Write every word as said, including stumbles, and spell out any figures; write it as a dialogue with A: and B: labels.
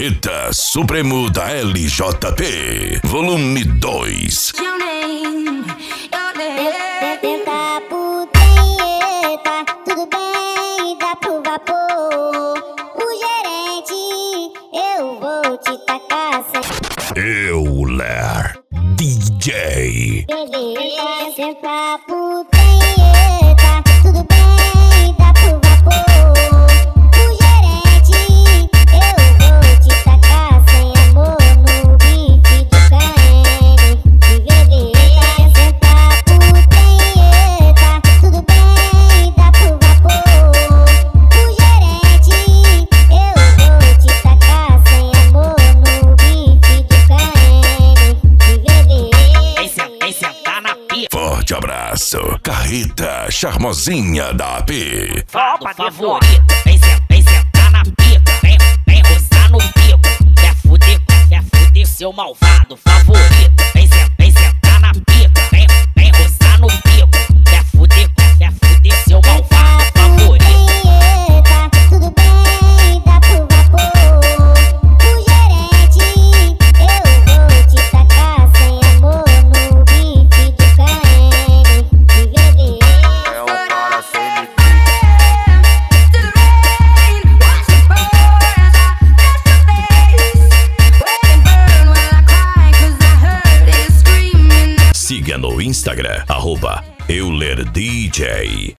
A: Carreta Supremo da L J P, volume dois.
B: Tenta putreta, tudo bem, dá pro vapor. O gerente, eu vou te tacar sem...
A: Euler D J.
B: Beleza, senta putreta, tudo bem, dá pro vapor. O gerente, eu vou te tacar sem amor no bife do K N. De beleza, senta putreta, tudo bem, dá pro vapor. O gerente, eu vou te tacar sem amor no bife do K N. De beleza.
C: Vem sentar na pia.
A: Forte abraço, Carreta Charmosinha da A P.
C: Fado favorito. Vem sentar, vem sentar na pica. Vem, vem roçar no bico. Quer fuder, quer fuder seu malvado favorito. Vem sentar, vem sentar na pica. Vem, vem roçar no bico. Quer fuder, quer fuder seu malvado favorito.
B: Tudo bem, dá pro vapor. O gerente, eu vou te tacar sem amor no bife do K N. De beleza.
D: É um cara sem
A: Siga no Instagram, arroba Euler D J.